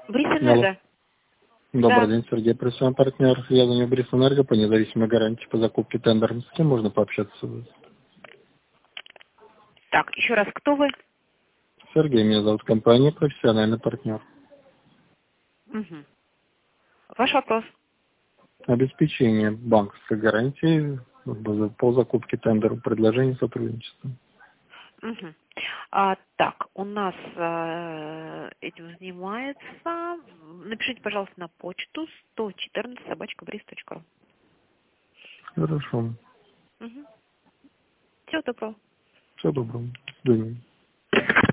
Брисэнерго? Добрый Да. день, Сергей, профессиональный партнер. Я звоню Брисэнерго по независимой гарантии по закупке тендером. С кем можно пообщаться? Так, еще раз, кто вы? Сергей, меня зовут, компания профессиональный партнер. Угу. Ваш вопрос. Обеспечение банковской гарантии по закупке тендеров, предложение сотрудничества. Угу. Так, у нас этим занимается. Напишите, пожалуйста, на почту 114@bris.ru. Хорошо. Угу. Всего доброго. Всего доброго. До свидания.